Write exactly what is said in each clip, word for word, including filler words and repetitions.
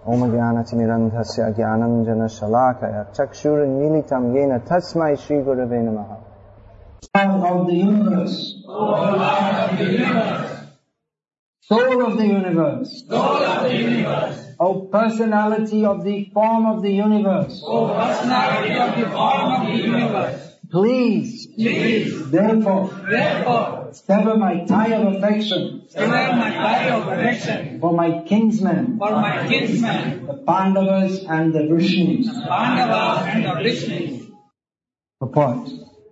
Om Jnanatimidandhasya Jnananjana Shalakaya Chakshurunmilitam Yena Tasmai Shri Gurave Namaha. Of the universe, O Lord of the universe, soul of the universe, soul of the universe, O personality of the form of the universe, O personality of the form of the universe, please, please, therefore, therefore, sever my tie of affection sever my tie of affection for my kinsmen, for my kinsmen, the Pandavas and the Vrishnis. Pandavas and the Vrishnis. Purport.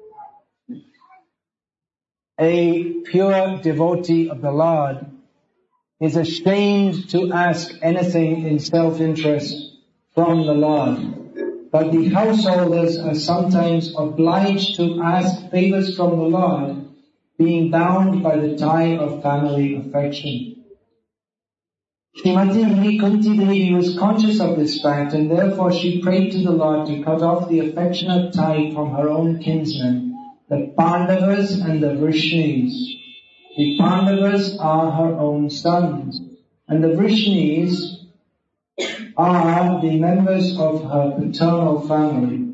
A pure devotee of the Lord is ashamed to ask anything in self-interest from the Lord. But the householders are sometimes obliged to ask favors from the Lord, being bound by the tie of family affection. Srimati Kunti Devi was conscious of this fact, and therefore she prayed to the Lord to cut off the affectionate tie from her own kinsmen, the Pandavas and the Vrishnis. The Pandavas are her own sons, and the Vrishnis are the members of her paternal family.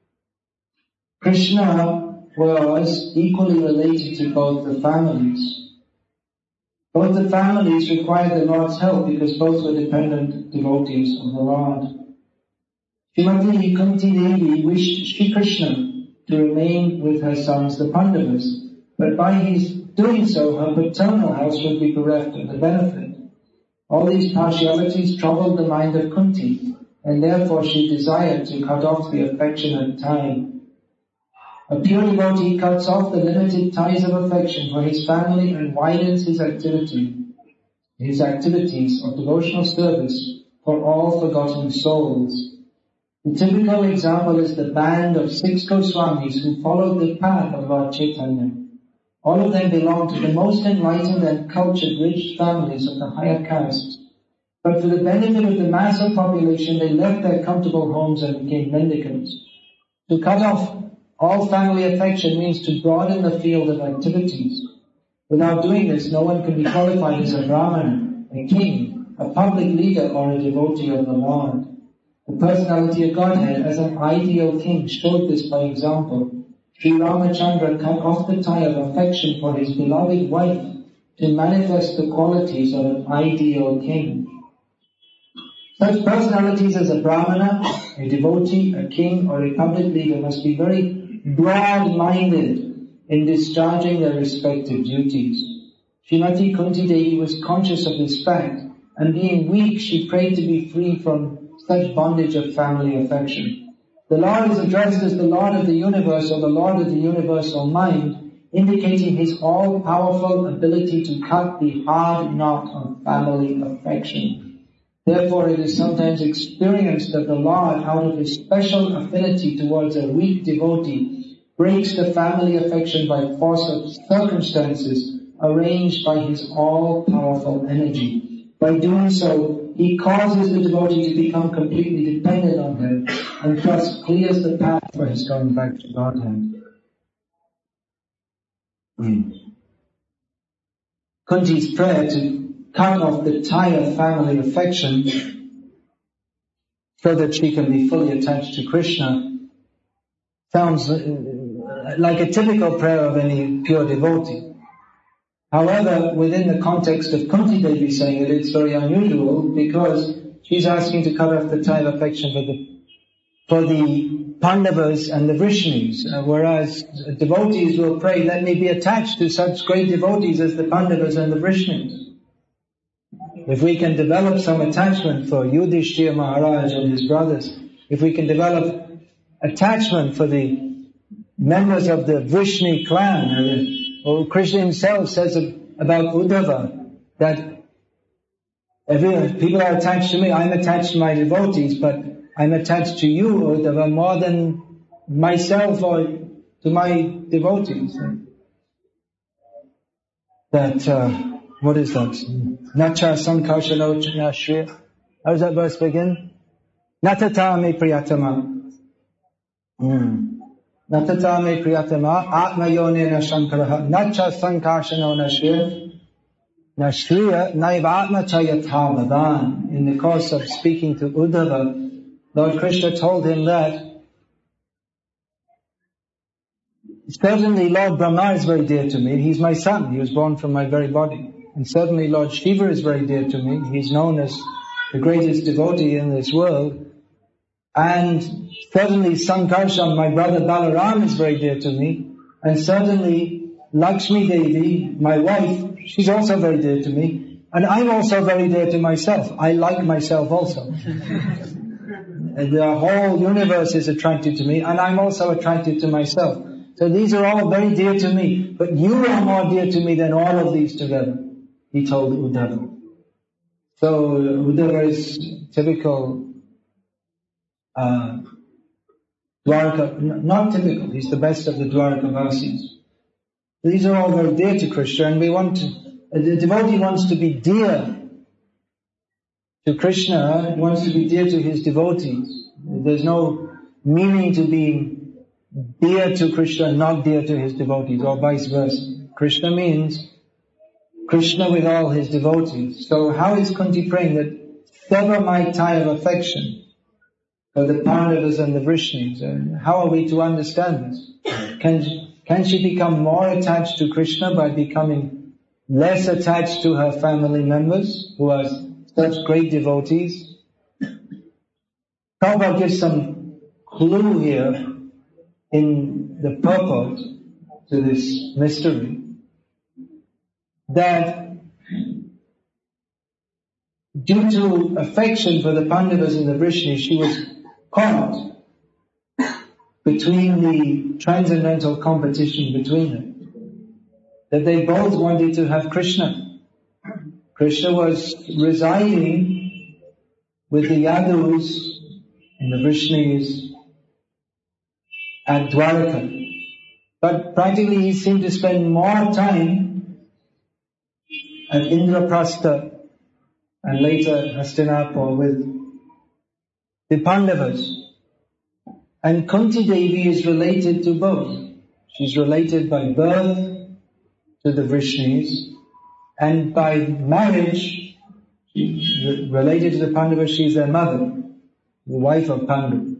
Krishna was equally related to both the families. Both the families required the Lord's help because both were dependent devotees of the Lord. Srimati Kunti Devi wished Sri Krishna to remain with her sons the Pandavas, but by his doing so her paternal house would be bereft of the benefit. All these partialities troubled the mind of Kunti, and therefore she desired to cut off the affectionate tie. A pure devotee cuts off the limited ties of affection for his family and widens his activity, his activities of devotional service for all forgotten souls. The typical example is the band of six Goswamis who followed the path of Lord Chaitanya. All of them belong to the most enlightened and cultured rich families of the higher castes. But for the benefit of the mass of population, they left their comfortable homes and became mendicants. To cut off all family affection means to broaden the field of activities. Without doing this, no one can be qualified as a Brahmana, a king, a public leader, or a devotee of the Lord. The personality of Godhead as an ideal king showed this by example. Sri Ramachandra cut off the tie of affection for his beloved wife to manifest the qualities of an ideal king. Such personalities as a Brahmana, a devotee, a king, or a public leader must be very broad-minded in discharging their respective duties. Srimati Kunti Devi was conscious of this fact, and being weak, she prayed to be free from such bondage of family affection. The Lord is addressed as the Lord of the universe, or the Lord of the universal mind, indicating his all-powerful ability to cut the hard knot of family affection. Therefore, it is sometimes experienced that the Lord, out of his special affinity towards a weak devotee, breaks the family affection by force of circumstances arranged by his all-powerful energy. By doing so, he causes the devotee to become completely dependent on him, and thus clears the path for his going back to Godhead. Mm. Kunti's prayer to cut off the tie of family affection so that she can be fully attached to Krishna sounds like a typical prayer of any pure devotee. However, within the context of Kunti Devi saying it, it's very unusual because she's asking to cut off the tie of affection for the for the Pandavas and the Vrishnis, uh, whereas devotees will pray, let me be attached to such great devotees as the Pandavas and the Vrishnis. If we can develop some attachment for Yudhishthira Maharaj and his brothers, if we can develop attachment for the members of the Vrishni clan, uh, or Krishna himself says about Uddhava, that every, people are attached to me, I'm attached to my devotees, but I'm attached to you, Uddhava, more than myself or to my devotees. That, uh, what is that? Nacha sankarshano shriya. How does that verse begin? Natata me priyatama. Hmm. Natata me priyatama. Atma yonena shankaraha. Nacha sankarshano shriya. Now, Shriya Naivatma Chayatavadan, in the course of speaking to Uddhava, Lord Krishna told him that certainly Lord Brahma is very dear to me. He's my son. He was born from my very body. And certainly Lord Shiva is very dear to me. He's known as the greatest devotee in this world. And certainly Sankarshan, my brother Balaram, is very dear to me. And certainly Lakshmi Devi, my wife, she's also very dear to me. And I'm also very dear to myself. I like myself also. The whole universe is attracted to me, and I'm also attracted to myself. So these are all very dear to me. But you are more dear to me than all of these together, he told Uddhava. So Uddhava is typical uh, Dwarka, not typical, he's the best of the Dwarkavasis. These are all very dear to Krishna, and we want to, the devotee wants to be dear to Krishna, wants to be dear to his devotees. There's no meaning to being dear to Krishna and not dear to his devotees, or vice versa. Krishna means Krishna with all his devotees. So how is Kunti praying that sever my tie of affection for the Pandavas and the Vrishnis? And how are we to understand this? Can, can she become more attached to Krishna by becoming less attached to her family members who are such great devotees? Prabhupada gives some clue here in the purport to this mystery, that due to affection for the Pandavas and the Vrishnis, she was caught between the transcendental competition between them, that they both wanted to have Krishna. Krishna was residing with the Yadus and the Vrishnis at Dwaraka. But practically he seemed to spend more time at Indraprastha and later Hastinapur with the Pandavas. And Kunti Devi is related to both. She's related by birth to the Vrishnis, and by marriage, she's related to the Pandavas, she's their mother, the wife of Pandu.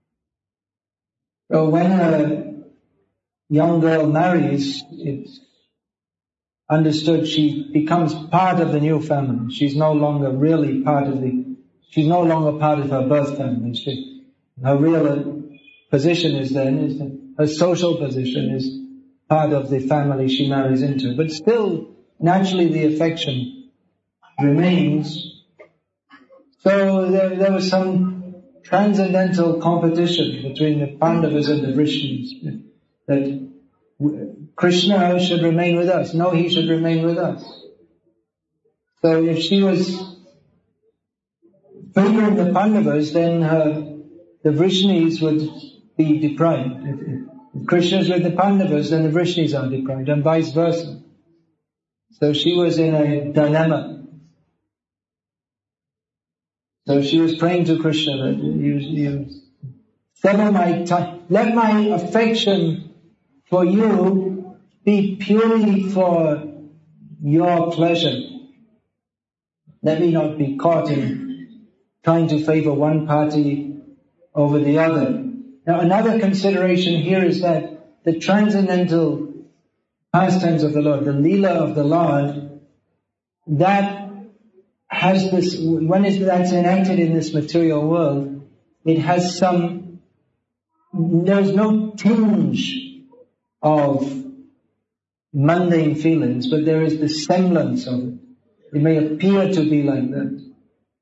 So when a young girl marries, it's understood she becomes part of the new family. She's no longer really part of the, she's no longer part of her birth family. She, her real position is then, is that her social position is part of the family she marries into. But still, naturally the affection remains. So there, there was some transcendental competition between the Pandavas and the Vrishnis, that Krishna should remain with us. No, he should remain with us. So if she was favoring the Pandavas, then her, the Vrishnis would be deprived. If, if Krishna is with the Pandavas, then the Vrishnis are deprived, and vice versa. So she was in a dilemma. So she was praying to Krishna that you, you sever my time, let my affection for you be purely for your pleasure. Let me not be caught in trying to favor one party over the other. Now another consideration here is that the transcendental pastimes of the Lord, the Leela of the Lord, that has this, when it's, that's enacted in this material world, it has some, there's no tinge of mundane feelings, but there is the semblance of it. It may appear to be like that.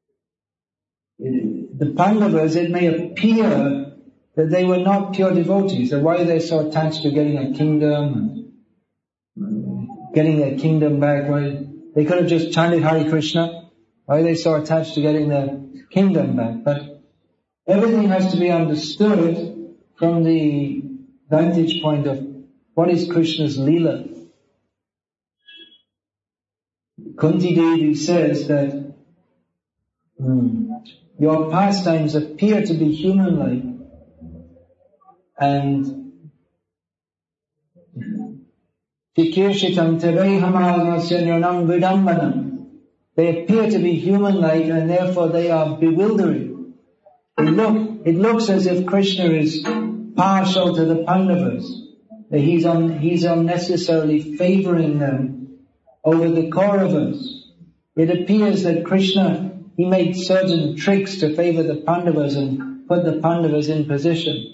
It, the Pandavas, it may appear that they were not pure devotees. So why are they so attached to getting a kingdom and getting their kingdom back? Why, they could have just chanted Hare Krishna. Why are they so attached to getting their kingdom back? But everything has to be understood from the vantage point of what is Krishna's Leela. Kunti Devi says that hmm, your pastimes appear to be human-like, and Chikirshitam Terehamalmasya Nirnam Vidambanam. They appear to be human-like and therefore they are bewildering. It, look, it looks as if Krishna is partial to the Pandavas. That he's, un, he's unnecessarily favoring them over the Kauravas. It appears that Krishna, he made certain tricks to favor the Pandavas and put the Pandavas in position.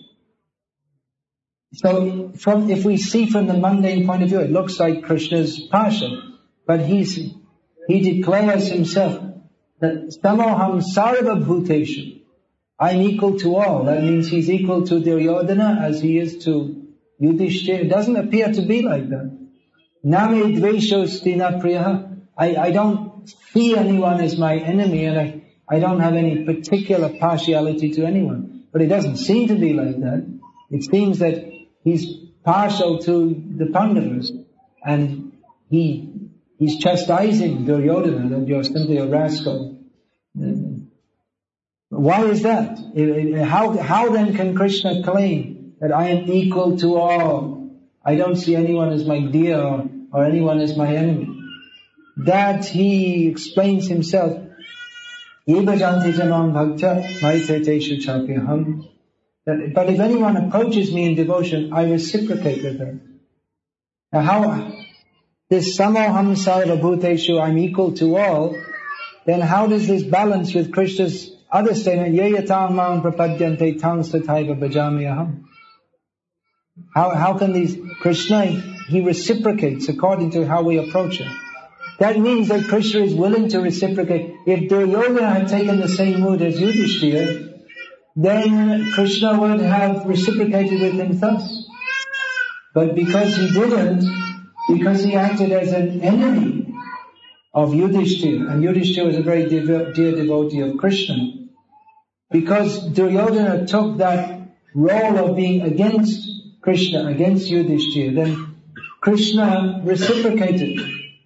So, from, if we see from the mundane point of view, it looks like Krishna's partial. But he's, he declares himself that Samoham Sarva Bhuteshu. I'm equal to all. That means he's equal to Duryodhana as he is to Yudhishthira. It doesn't appear to be like that. Name Dvesho Stina Priyaha. I, I don't see anyone as my enemy and I, I don't have any particular partiality to anyone. But it doesn't seem to be like that. It seems that he's partial to the Pandavas and he he's chastising Duryodhana that you're simply a rascal. Why is that? How, how then can Krishna claim that I am equal to all? I don't see anyone as my dear or, or anyone as my enemy. That he explains himself. But if anyone approaches me in devotion, I reciprocate with them. Now how, this samoham sarva bhuteshu, I'm equal to all, then how does this balance with Krishna's other statement, yeyatam mam prapadyante tang sataiva bhajami aham? How, how can these, Krishna, he reciprocates according to how we approach him. That means that Krishna is willing to reciprocate. If Duryodhana had taken the same mood as Yudhishthira, then Krishna would have reciprocated with him thus. But because he didn't, because he acted as an enemy of Yudhishthira, and Yudhishthira was a very dear, dear devotee of Krishna, because Duryodhana took that role of being against Krishna, against Yudhishthira, then Krishna reciprocated.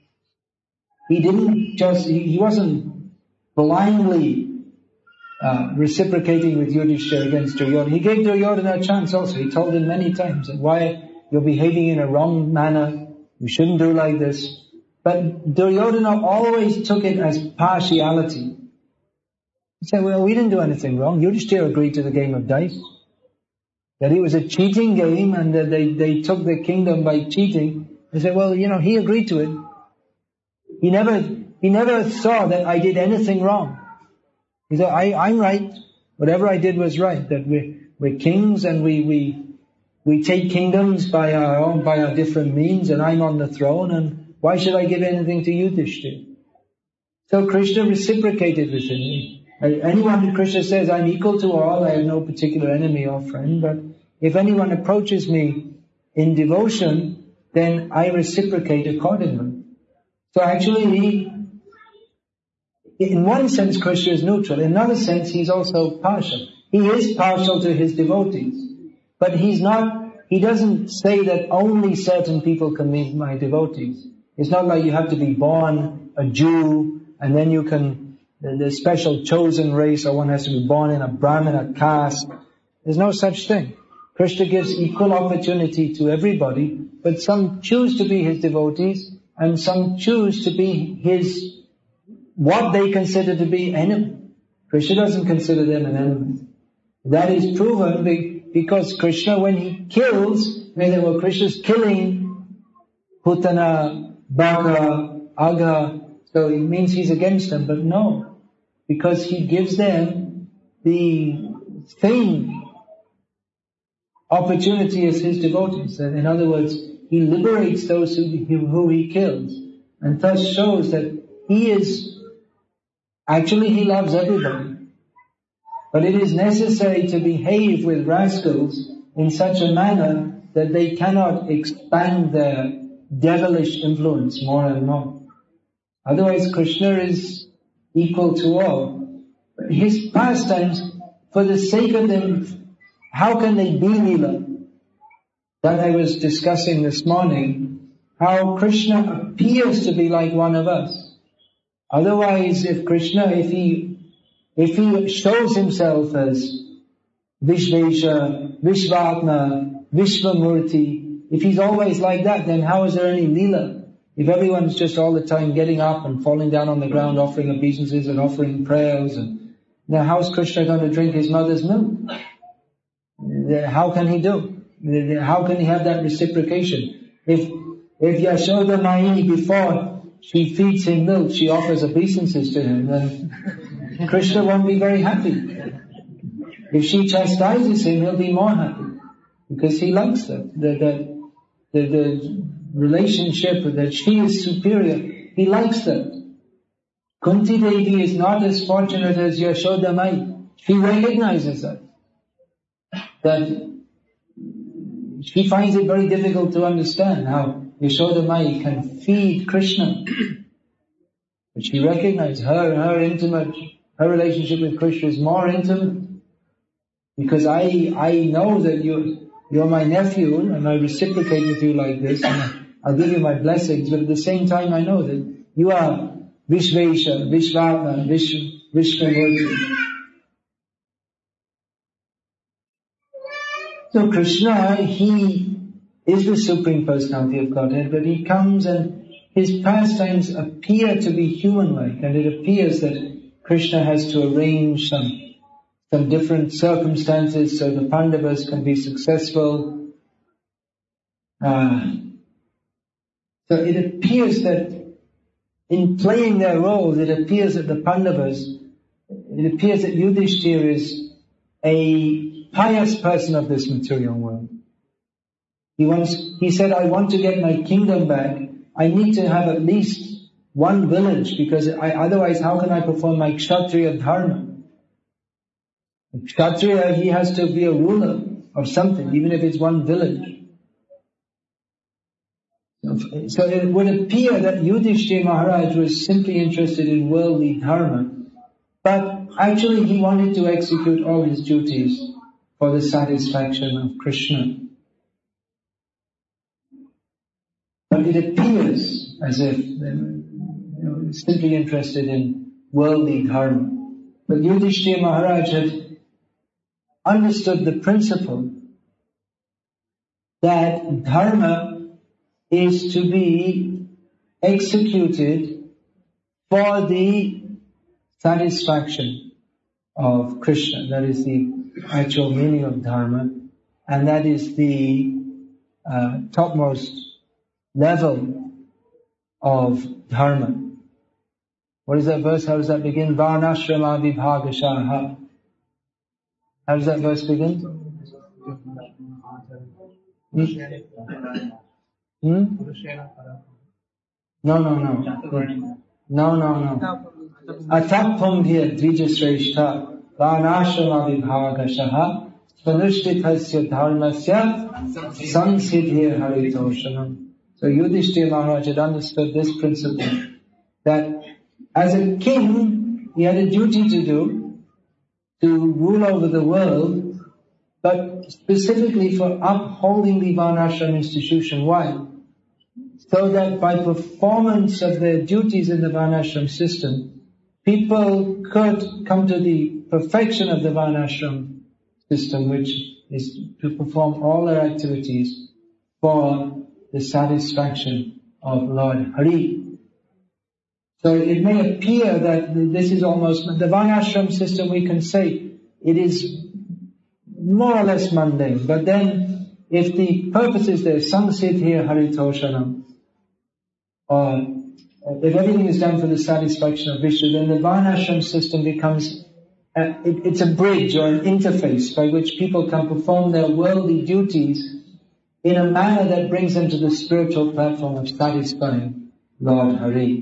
He didn't just, he, he wasn't blindly uh, reciprocating with Yudhishthira against Duryodhana. He gave Duryodhana a chance also. He told him many times that why you're behaving in a wrong manner, you shouldn't do like this. But Duryodhana always took it as partiality. He said, well, we didn't do anything wrong. Yudhishthira agreed to the game of dice. That it was a cheating game and that they, they took the kingdom by cheating. He said, well, you know, he agreed to it. He never, he never saw that I did anything wrong. He said, I, I'm right. Whatever I did was right. That we're, we're kings and we, we, we take kingdoms by our own, by our different means and I'm on the throne and why should I give anything to Yudhishthira? So Krishna reciprocated with him. Anyone who Krishna says, I'm equal to all, I have no particular enemy or friend, but if anyone approaches me in devotion, then I reciprocate accordingly. So actually, he, in one sense, Krishna is neutral. In another sense, he's also partial. He is partial to his devotees. But he's not, he doesn't say that only certain people can be my devotees. It's not like you have to be born a Jew, and then you can, the, the special chosen race, or one has to be born in a Brahmana caste. There's no such thing. Krishna gives equal opportunity to everybody, but some choose to be his devotees, and some choose to be his, what they consider to be enemy. Krishna doesn't consider them an enemy. That is proven because Krishna, when he kills, when they were Krishna's killing Putana, Baka, Agha, so it means he's against them, but no, because he gives them the same opportunity as his devotees. In other words, he liberates those who, who he kills, and thus shows that he is, actually he loves everybody. But it is necessary to behave with rascals in such a manner that they cannot expand their devilish influence more and more. Otherwise Krishna is equal to all. But his pastimes, for the sake of them, how can they be Leela? That I was discussing this morning, how Krishna appears to be like one of us. Otherwise, if Krishna, if he, if he shows himself as Vishvesha, Vishvatma, Vishvamurti, if he's always like that, then how is there any Leela? If everyone's just all the time getting up and falling down on the ground, offering obeisances and offering prayers, and now how's Krishna going to drink his mother's milk? How can he do? How can he have that reciprocation? If if Yashoda Mai, before she feeds him milk, she offers obeisances to him, then Krishna won't be very happy. If she chastises him, he'll be more happy, because he likes that. The, the, the, the relationship that she is superior, he likes that. Kunti Devi is not as fortunate as Yashoda Mai. She recognizes that. That she finds it very difficult to understand how Yashoda Mai can feed Krishna. But she recognizes her, her intimate, her relationship with Krishna is more intimate. Because I, I know that you, you're my nephew and I reciprocate with you like this and I'll give you my blessings, but at the same time I know that you are Vishvesha, Vishvatma, Vish, Vishvamurti. So Krishna, he is the Supreme Personality of Godhead, but he comes and his pastimes appear to be human-like, and it appears that Krishna has to arrange some some different circumstances so the Pandavas can be successful. Uh, so it appears that in playing their roles, it appears that the Pandavas, it appears that Yudhishthira is a pious person of this material world. He wants, he said, I want to get my kingdom back. I need to have at least one village, because I, otherwise how can I perform my Kshatriya dharma? Kshatriya, he has to be a ruler of something, even if it's one village. So it would appear that Yudhishthira Maharaj was simply interested in worldly dharma, but actually he wanted to execute all his duties for the satisfaction of Krishna. But it appears as if you know, he's simply interested in worldly dharma. But Yudhishthira Maharaj had understood the principle that dharma is to be executed for the satisfaction of Krishna. That is the actual meaning of dharma, and that is the uh, topmost level of dharma. What is that verse? How does that begin? Varnashrama vibhagashaha. How does that verse begin? Hmm? Hmm? No, no, no. No, no, no. Atapambhya dvijashreshta varnashrama vibhagashaha svanushtithasya dharmasya samsiddhir haritoshanam. So Yudhishthira Maharaj had understood this principle, that as a king, he had a duty to do, to rule over the world, but specifically for upholding the Varnashram institution. Why? So that by performance of their duties in the Varnashram system, people could come to the perfection of the Varnashram system, which is to perform all their activities for the satisfaction of Lord Hari. So it may appear that this is almost, the Varnashram system, we can say it is more or less mundane, but then if the purpose is there, samsiddhir haritoshanam, or if everything is done for the satisfaction of Vishnu, then the Varnashram system becomes, a, it, it's a bridge or an interface by which people can perform their worldly duties in a manner that brings them to the spiritual platform of satisfying Lord Hari.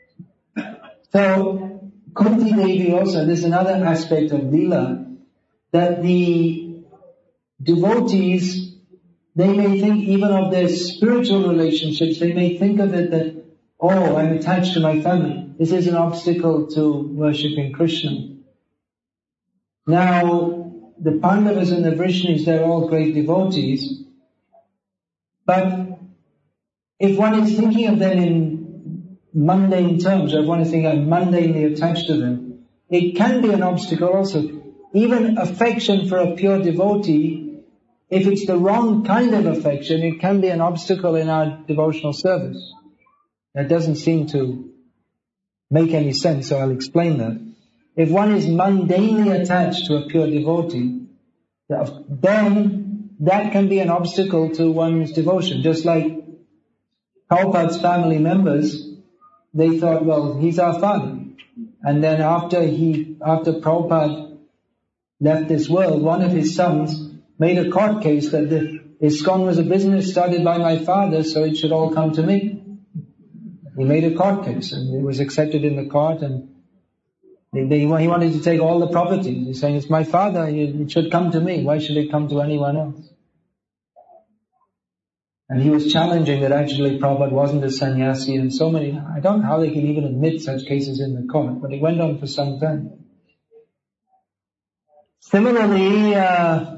So, Kunti Devi also, there's another aspect of Leela, that the devotees, they may think even of their spiritual relationships, they may think of it that, oh, I'm attached to my family. This is an obstacle to worshipping Krishna. Now, the Pandavas and the Vrishnis, they're all great devotees, but if one is thinking of them in mundane terms, or if one is thinking I'm mundanely attached to them, it can be an obstacle also. Even affection for a pure devotee, if it's the wrong kind of affection, it can be an obstacle in our devotional service. That doesn't seem to make any sense, so I'll explain that. If one is mundanely attached to a pure devotee, then that can be an obstacle to one's devotion. Just like Prabhupada's family members, they thought, well, he's our father. And then after he, after Prabhupada left this world, one of his sons made a court case that the ISKCON was a business started by my father, so it should all come to me. He made a court case, and it was accepted in the court, and they, they, he wanted to take all the property. He's saying, it's my father, it should come to me. Why should it come to anyone else? And he was challenging that actually Prabhupada wasn't a sannyasi, and so many, I don't know how they can even admit such cases in the court, but it went on for some time. Similarly, uh,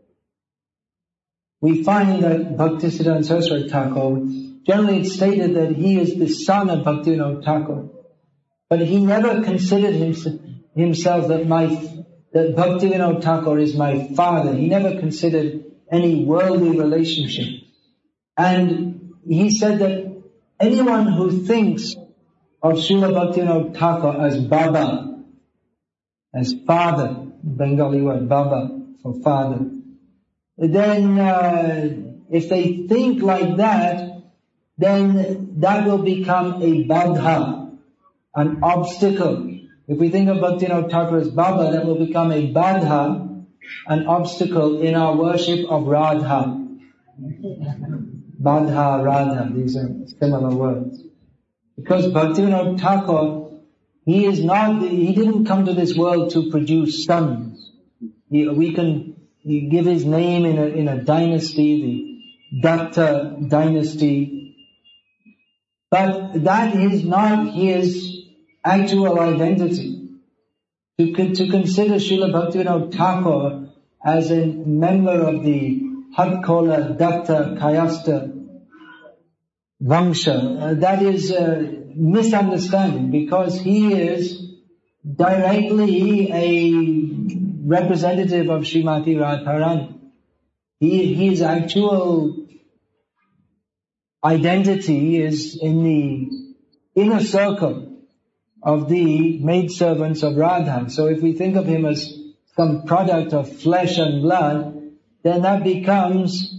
we find that Bhaktisiddhanta Saraswati Thakur, generally it's stated that he is the son of Bhaktivinoda Thakur, but he never considered himself, himself that my, that Bhaktivinoda Thakur is my father. He never considered any worldly relationship. And he said that anyone who thinks of Srila Bhaktivinoda Thakur as Baba, as father, Bengali word Baba for father, then uh, if they think like that, then that will become a badha, an obstacle. If we think of Bhaktivinoda Thakur as Baba, that will become a badha, an obstacle in our worship of Radha. Badha, Radha, these are similar words. Because Bhaktivinoda Thakur, he is not, he didn't come to this world to produce sons. He, we can he give his name in a, in a dynasty, the Datta dynasty. But that is not his actual identity. To, to consider Srila Bhaktivinoda Thakur as a member of the Hatkola, Datta, Kayasta Vangsha, uh, that is a misunderstanding, because he is directly a representative of Srimati Radharani. He, his actual identity is in the inner circle of the maidservants of Radha. So if we think of him as some product of flesh and blood, then that becomes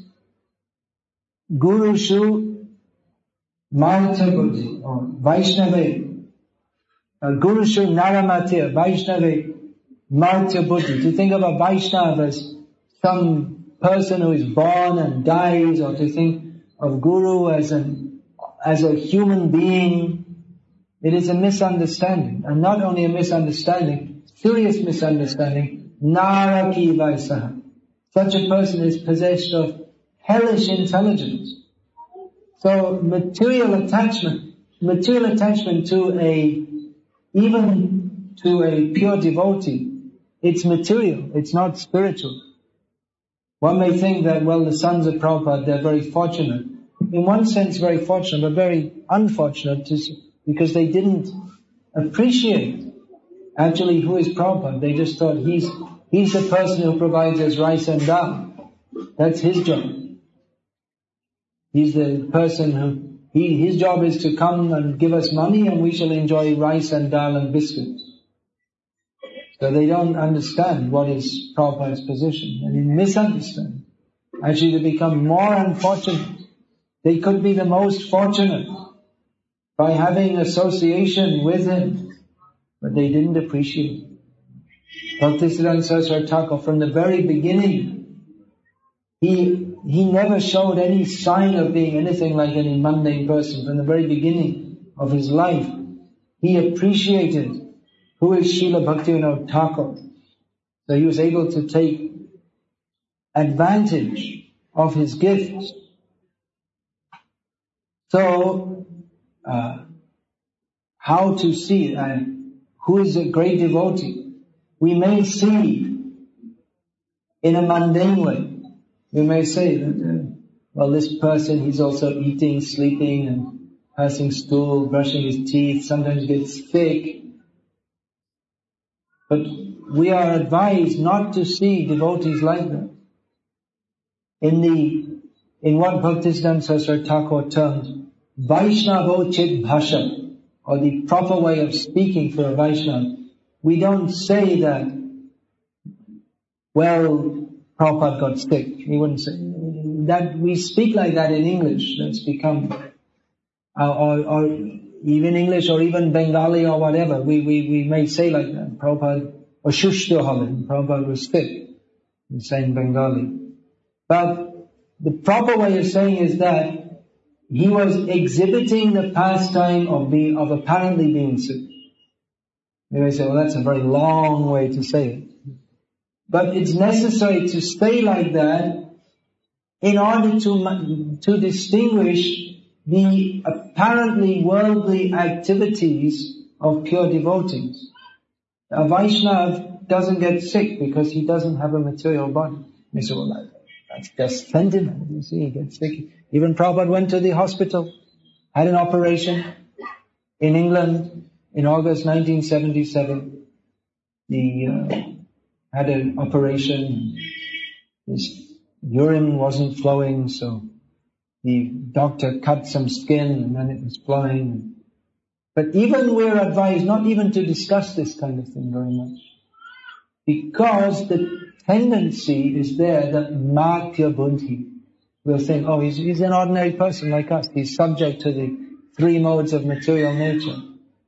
Gurushu Martha Buddhi, or Vaishnava, uh, Gurushu Naramatir, Vaishnava Martya Buddhi. To think of a Vaishnava as some person who is born and dies, or to think of Guru as an as a human being, it is a misunderstanding. And not only a misunderstanding, serious misunderstanding, Naraki Vaisaha. Such a person is possessed of hellish intelligence. So material attachment, material attachment to a, even to a pure devotee, it's material, it's not spiritual. One may think that, well, the sons of Prabhupada, they're very fortunate. In one sense very fortunate, but very unfortunate, to, because they didn't appreciate actually who is Prabhupada. They just thought he's, he's the person who provides us rice and dal. That's his job. He's the person who, he, his job is to come and give us money, and we shall enjoy rice and dal and biscuits. So they don't understand what is Prabhupada's position, and they misunderstand. Actually, they become more unfortunate. They could be the most fortunate by having association with him, but they didn't appreciate it. Bhaktisiddhanta Saraswati Thakur, from the very beginning, he he never showed any sign of being anything like any mundane person. From the very beginning of his life, he appreciated who is Srila Bhaktivinoda Thakur. So he was able to take advantage of his gifts. So, uh, how to see uh, who is a great devotee? We may see in a mundane way. We may say that, uh, well, this person, he's also eating, sleeping, and passing stool, brushing his teeth, sometimes gets sick. But we are advised not to see devotees like that. in the, in what Bhaktisiddhanta Saraswati Thakur termed Vaishnavochit Bhasha, or the proper way of speaking for a Vaishnava. We don't say that, well, Prabhupada got sick. We wouldn't say that. We speak like that in English. That's become, uh, or, or even English or even Bengali or whatever. We, we, we may say like that. Prabhupada, or Shushto Halen, Prabhupada was sick. We say in Bengali. But the proper way of saying is that he was exhibiting the pastime of being, of apparently being sick. You may say, well, that's a very long way to say it. But it's necessary to stay like that in order to, to distinguish the apparently worldly activities of pure devotees. A Vaishnava doesn't get sick because he doesn't have a material body. You say, well, that, that's just sentiment. You see, he gets sick. Even Prabhupada went to the hospital, had an operation in England in August nineteen seventy-seven. He uh, had an operation. His urine wasn't flowing, so the doctor cut some skin and then it was flowing. But even we're advised not even to discuss this kind of thing very much. Because the tendency is there that Matya Buddhi will think, oh, he's, he's an ordinary person like us. He's subject to the three modes of material nature.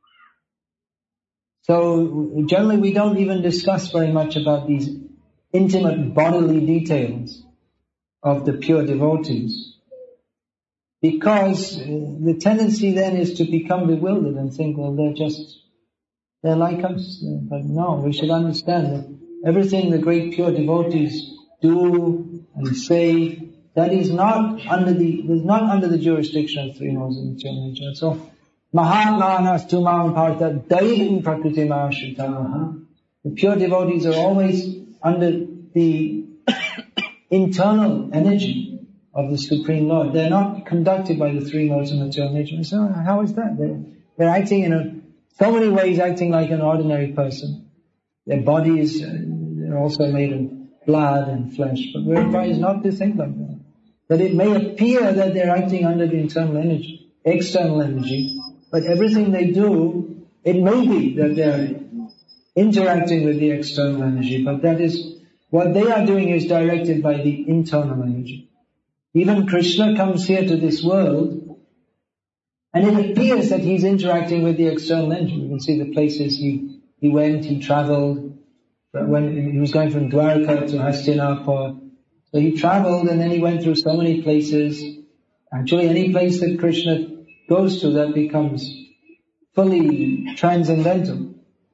So generally we don't even discuss very much about these intimate bodily details of the pure devotees. Because the tendency then is to become bewildered and think, well, they're just, they're like us. But no, we should understand that everything the great pure devotees do and say, that is not under the, is not under the jurisdiction of three modes of material nature. So, Mahatmanas tumam partha daivim prakriti mahashritamaha. The pure devotees are always under the internal energy of the Supreme Lord. They're not conducted by the three modes of material nature. So how is that? They're, they're acting in a, so many ways acting like an ordinary person. Their bodies, uh, they're also made of blood and flesh. But we're advised not to think like that. That it may appear that they're acting under the internal energy, external energy, but everything they do, it may be that they're interacting with the external energy, but that is, what they are doing is directed by the internal energy. Even Krishna comes here to this world, and it appears that he's interacting with the external energy. You can see the places he, he went, he traveled, when he was going from Dwarka to Hastinapur. So he traveled and then he went through so many places. Actually, any place that Krishna goes to, that becomes fully transcendental.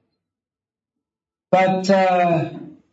But uh,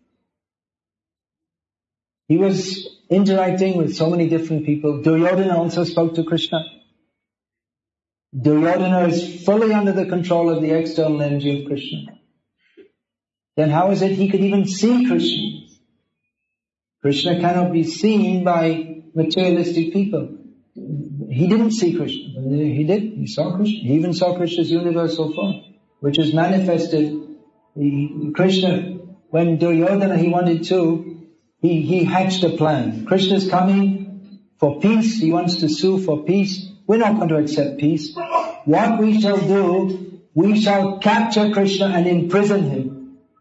he was interacting with so many different people. Duryodhana also spoke to Krishna. Duryodhana is fully under the control of the external energy of Krishna. Then how is it he could even see Krishna? Krishna cannot be seen by materialistic people. He didn't see Krishna. He did. He saw Krishna. He even saw Krishna's universal form, which is manifested. He, Krishna, when Duryodhana, he wanted to, he, he hatched a plan. Krishna's coming for peace. He wants to sue for peace. We're not going to accept peace. What we shall do, we shall capture Krishna and imprison him.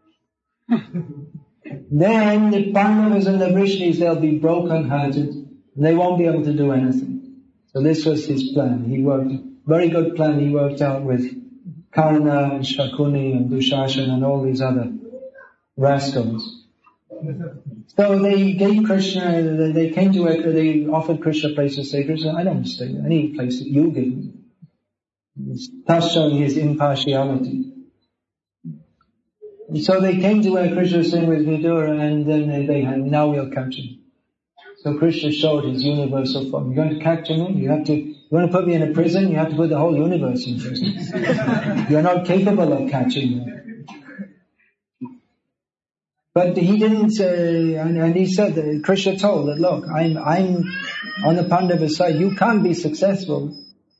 Then the Pandavas and the Vrishnis, they'll be broken-hearted. They won't be able to do anything. So this was his plan. He worked, very good plan he worked out with Karna and Shakuni and Dushashan and all these other rascals. So they gave Krishna, they came to Ekra, they offered Krishna a place to stay. Krishna, I don't stay there. Any place that you give me. Thus showing his impartiality. So they came to where Krishna was staying with Vidura, and then they, they had, now we'll capture him. So Krishna showed his universal form. You're going to capture me? You have to, you want to put me in a prison? You have to put the whole universe in prison. You're not capable of catching me. But he didn't say, and, and he said that Krishna told that, look, I'm, I'm on the Pandava side. You can't be successful.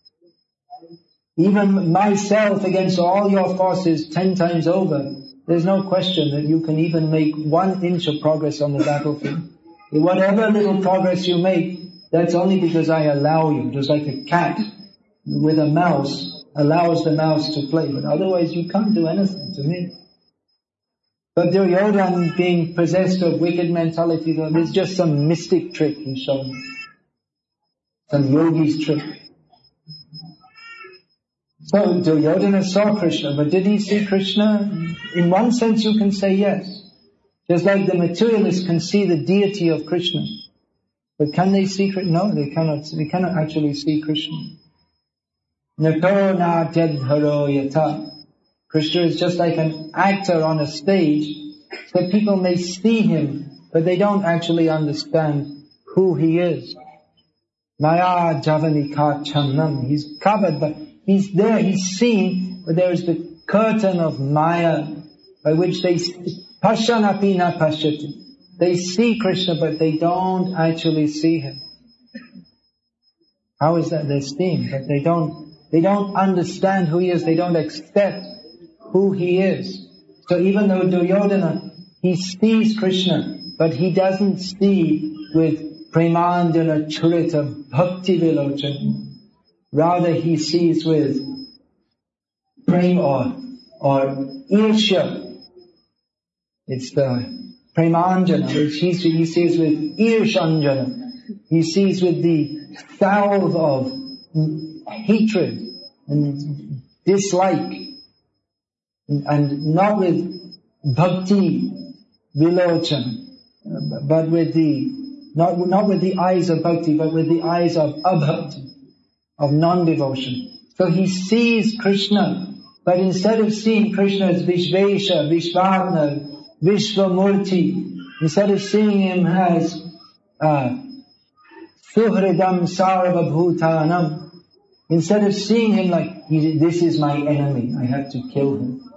Even myself against all your forces ten times over, there's no question that you can even make one inch of progress on the battlefield. Whatever little progress you make, that's only because I allow you. Just like a cat with a mouse allows the mouse to play, but otherwise you can't do anything to me. But Duryodhana, being possessed of wicked mentality, there's just some mystic trick he's shown. Some yogi's trick. So Duryodhana saw Krishna, but did he see Krishna? In one sense you can say yes. Just like the materialists can see the deity of Krishna. But can they see Krishna? No, they cannot. They cannot actually see Krishna. Nato na tadharo yata. Krishna is just like an actor on a stage, so people may see him, but they don't actually understand who he is. Maya javanika channam. He's covered, but he's there, he's seen, but there is the curtain of Maya by which they Pashanapi na pashyati. They see Krishna, but they don't actually see him. How is that? They see him, but they don't, they don't understand who he is. They don't accept who he is. So even though Duryodhana, he sees Krishna, but he doesn't see with Premandana Churita Bhakti Vilochana. Rather he sees with prem or, or Irsha. It's the Premanjana, which he, he sees with Irshanjana. He sees with the salve of hatred and dislike, and not with bhakti vilochana, but with the, not, not with the eyes of bhakti, but with the eyes of abhakti, of non-devotion. So he sees Krishna, but instead of seeing Krishna as Vishvesha, Vishvarna, Vishvamurti, instead of seeing him as uh, Suhridam Sarvabhutanam, instead of seeing him like, this is my enemy, I have to kill him.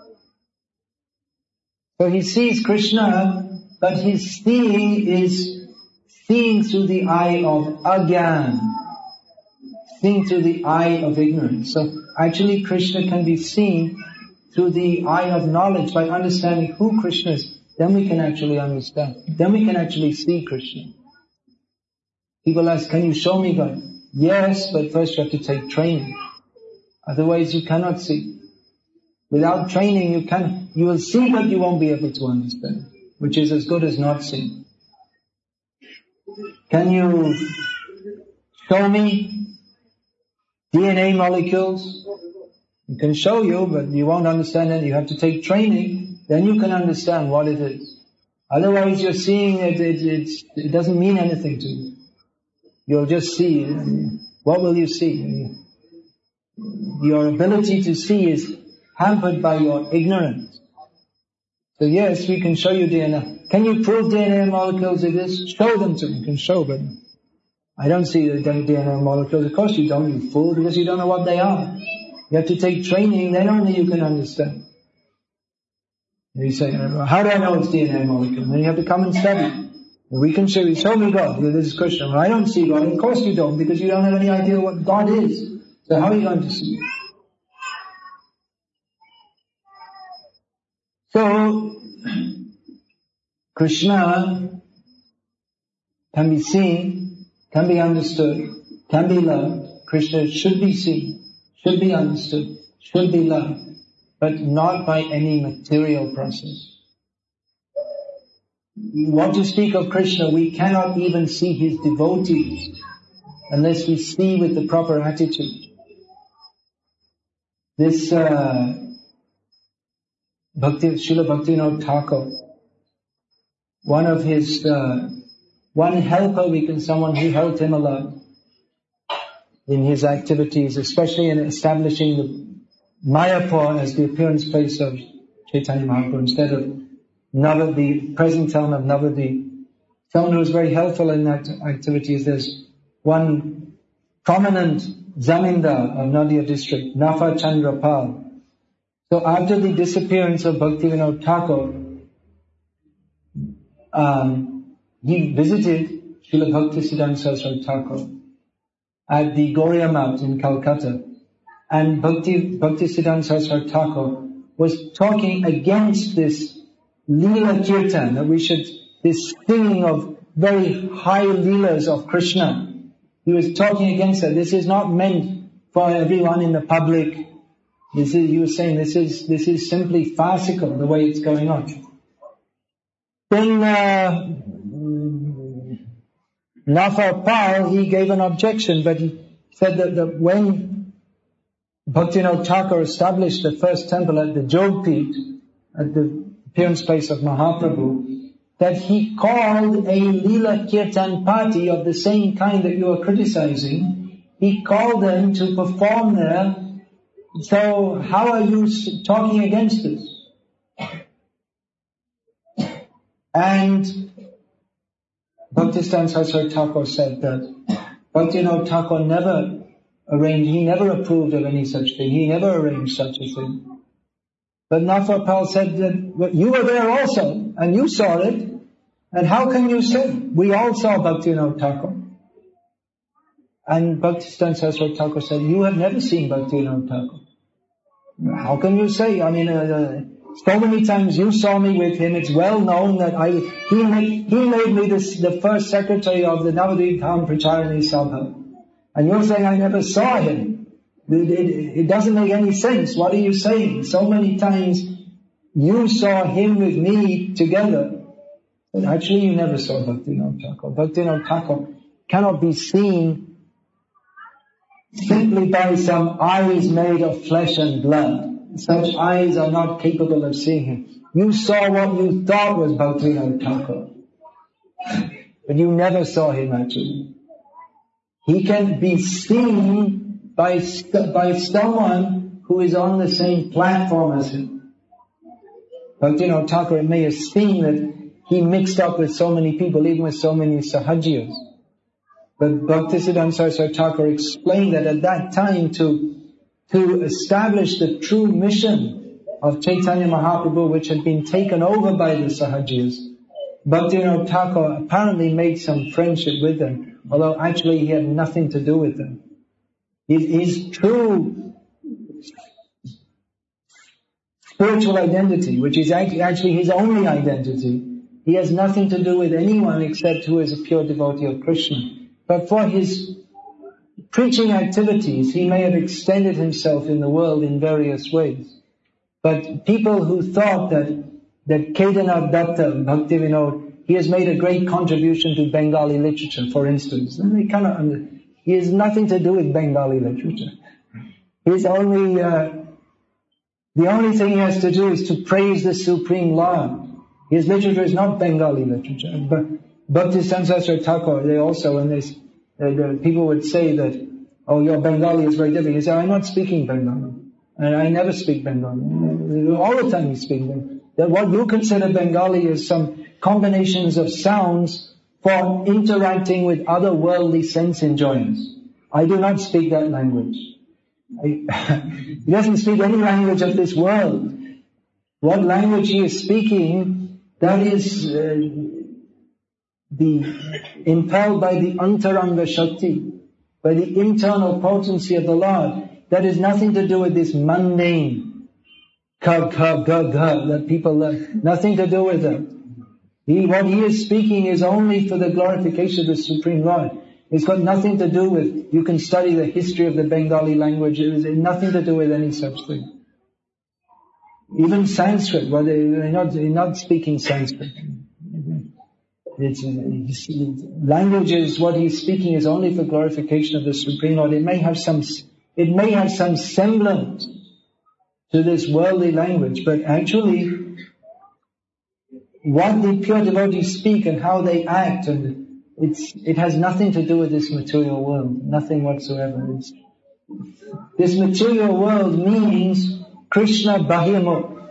So he sees Krishna, but his seeing is seeing through the eye of agyan, seeing through the eye of ignorance. So actually Krishna can be seen through the eye of knowledge by understanding who Krishna is. Then we can actually understand. Then we can actually see Krishna. People ask, can you show me God? Yes, but first you have to take training. Otherwise you cannot see. Without training you can, you will see but you won't be able to understand, which is as good as not seeing. Can you show me D N A molecules? You can show you, but you won't understand it. You have to take training, then you can understand what it is. Otherwise you're seeing it, it, it's, it doesn't mean anything to you. You'll just see. What will you see? Your ability to see is hampered by your ignorance. So yes, we can show you D N A. Can you prove D N A molecules exist? Show them to me. You can show, but I don't see the D N A molecules. Of course you don't, you fool, because you don't know what they are. You have to take training, then only you can understand. And you say, how do I know it's D N A molecule? Then you have to come and study. We can show you, show me God. This is Krishna. Well, I don't see God. Of course you don't, because you don't have any idea what God is. So how are you going to see it? So, Krishna can be seen, can be understood, can be loved. Krishna should be seen, should be understood, should be loved, but not by any material process. What to speak of Krishna, we cannot even see his devotees unless we see with the proper attitude. This uh, Bhakti, Srila Bhaktivinoda Thakur, one of his, uh, one helper, we can, someone who helped him a lot in his activities, especially in establishing the Mayapur as the appearance place of Chaitanya Mahaprabhu instead of Navadvip, the present town of Navadvip. Someone who was very helpful in that activities. There's one prominent Zamindar of Nadia district, Nafa Chandra Pal. So after the disappearance of Bhaktivinoda Thakur, um, he visited Srila Bhaktisiddhanta Saraswati Thakur at the Gaudiya Math in Calcutta. And Bhakti, Bhaktisiddhanta Saraswati Thakur was talking against this Leela Kirtan, that we should, this singing of very high leelas of Krishna. He was talking against that. This is not meant for everyone in the public. This is, he was saying, this is this is simply farcical the way it's going on. Then uh, Nafar Pal, he gave an objection, but he said that, that when Bhaktivinoda Thakur established the first temple at the Jogpit, at the appearance place of Mahaprabhu, that he called a Leela Kirtan party of the same kind that you are criticizing. He called them to perform there. So how are you talking against this? And Bhaktisiddhanta Saraswati Thakur said that Bhaktivinoda Thakur never arranged, he never approved of any such thing. He never arranged such a thing. But Nafar Pal said that well, you were there also, and you saw it. And how can you say? We all saw Bhaktivinoda Thakur. And Bhaktisiddhanta Saraswati Thakur said, you have never seen Bhaktivinoda Thakur. How can you say? I mean, uh, so many times you saw me with him. It's well known that I he made, he made me this, the first secretary of the Navadvip Dham Pracharani Sabha. And you're saying I never saw him. It, it, it doesn't make any sense. What are you saying? So many times you saw him with me together. But actually you never saw Bhaktivinoda Thakur. Bhaktivinoda Thakur cannot be seen simply by some eyes made of flesh and blood. Such eyes are not capable of seeing him. You saw what you thought was Bhaktivinoda Thakur, but you never saw him actually. He can be seen by, by someone who is on the same platform as him. Bhaktivinoda Thakur may have seen that he mixed up with so many people, even with so many sahajiyas. But Bhaktisiddhanta Saraswati Thakur explained that at that time to, to establish the true mission of Chaitanya Mahaprabhu, which had been taken over by the Sahajiyas, Bhaktivinoda Thakur apparently made some friendship with them, although actually he had nothing to do with them. His, his true spiritual identity, which is actually his only identity, he has nothing to do with anyone except who is a pure devotee of Krishna. But for his preaching activities, he may have extended himself in the world in various ways. But people who thought that, that Kedarnath Datta, Bhaktivinoda, he has made a great contribution to Bengali literature, for instance. And they cannot under, he has nothing to do with Bengali literature. He's only, uh, the only thing he has to do is to praise the Supreme Lord. His literature is not Bengali literature. But Bhaktisiddhanta Saraswati Thakur, they also, when they, the people would say that, oh, your Bengali is very different. He said, I'm not speaking Bengali. And I never speak Bengali. All the time you speak Bengali. That what you consider Bengali is some combinations of sounds for interacting with other worldly sense enjoyments. I do not speak that language. I, he doesn't speak any language of this world. What language he is speaking, that is uh, the impelled by the Antaranga Shakti, by the internal potency of the Lord. That has nothing to do with this mundane ka ka ga ga that people learn. Nothing to do with that. He, what he is speaking is only for the glorification of the Supreme Lord. It's got nothing to do with, you can study the history of the Bengali language, it has nothing to do with any such thing. Even Sanskrit, well, they, they're not, they're not speaking Sanskrit. It's, it's, languages, what he's speaking is only for glorification of the Supreme Lord. It may have some, it may have some semblance to this worldly language, but actually, what the pure devotees speak and how they act, and it's, it has nothing to do with this material world, nothing whatsoever. It's, this material world means Krishna Bahirmukh,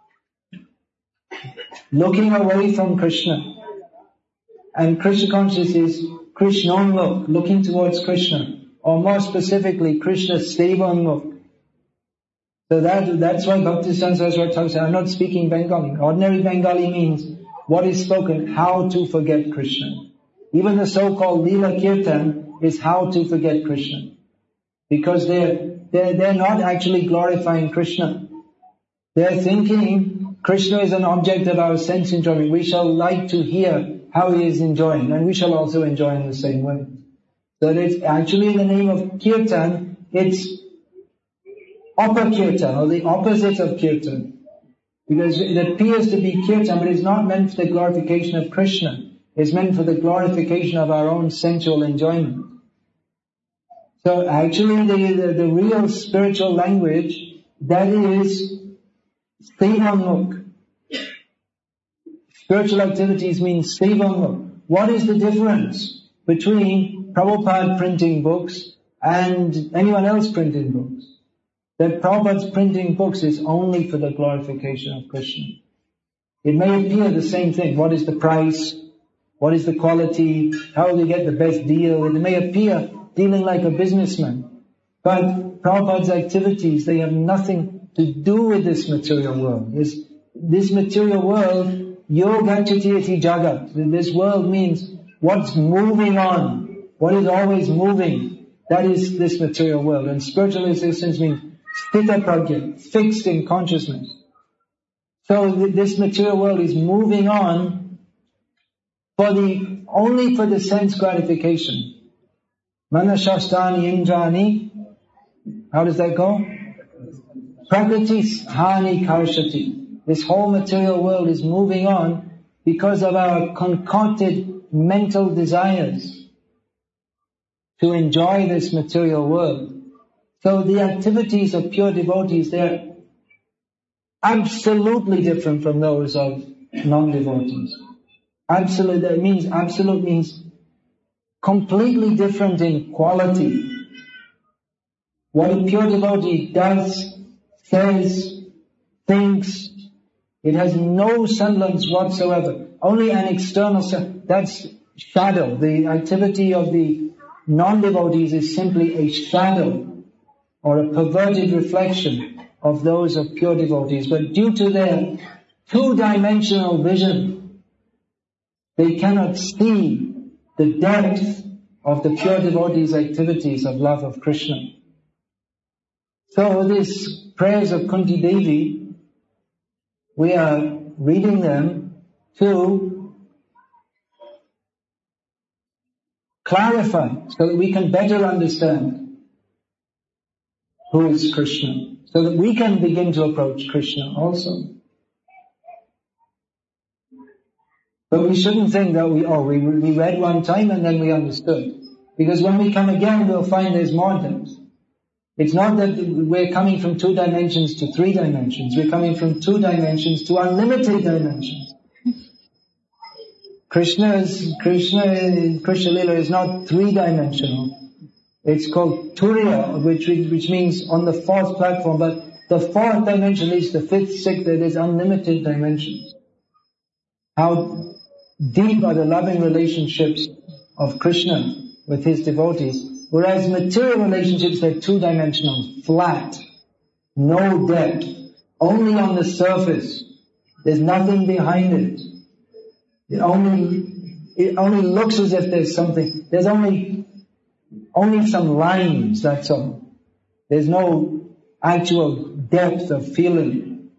looking away from Krishna. And Krishna consciousness is Krishnonmukh, looking towards Krishna. Or more specifically, Krishna Sevanmukh. So that, that's why Bhaktisiddhanta Saraswati Thakur said, I'm not speaking Bengali. Ordinary Bengali means what is spoken, how to forget Krishna. Even the so-called Leela Kirtan is how to forget Krishna. Because they're, they're, they're not actually glorifying Krishna. They're thinking Krishna is an object of our sense enjoyment. We shall like to hear how he is enjoying, and we shall also enjoy in the same way. So it's actually in the name of kirtan, it's upper kirtan, or the opposite of kirtan. Because it appears to be kirtan, but it's not meant for the glorification of Krishna. It's meant for the glorification of our own sensual enjoyment. So actually the, the, the real spiritual language, that is Sevamukh. Spiritual activities mean Sevamukh. What is the difference between Prabhupada printing books and anyone else printing books? That Prabhupada's printing books is only for the glorification of Krishna. It may appear the same thing. What is the price? What is the quality? How will you get the best deal? It may appear dealing like a businessman. But Prabhupada's activities, they have nothing to do with this material world. This, this material world, yogachati iti jagat. This world means what's moving on, what is always moving. That is this material world. And spiritual existence means sthita prajna, fixed in consciousness. So th- this material world is moving on for the, only for the sense gratification. Manashastani indrani, how does that go? Prakriti hani karshati. This whole material world is moving on because of our concocted mental desires to enjoy this material world. So the activities of pure devotees, they're absolutely different from those of non-devotees. Absolute, that means, absolute means completely different in quality. What a pure devotee does, says, thinks, it has no semblance whatsoever. Only an external, that's shadow. The activity of the non-devotees is simply a shadow or a perverted reflection of those of pure devotees. But due to their two-dimensional vision, they cannot see the depth of the pure devotees' activities of love of Krishna. So these prayers of Kunti Devi, we are reading them to clarify so that we can better understand who is Krishna, so that we can begin to approach Krishna also. But we shouldn't think that we, oh, we, we read one time and then we understood. Because when we come again, we'll find there's more depth. It's not that we're coming from two dimensions to three dimensions. We're coming from two dimensions to unlimited dimensions. Krishna's, Krishna, Krishna Lila is not three-dimensional. It's called Turiya, which, which means on the fourth platform, but the fourth dimension is the fifth, sixth, there is unlimited dimensions. How deep are the loving relationships of Krishna with his devotees, whereas material relationships, they're two-dimensional, flat, no depth, only on the surface. There's nothing behind it. It only, it only looks as if there's something. There's only, only some lines, that's all. There's no actual depth of feeling.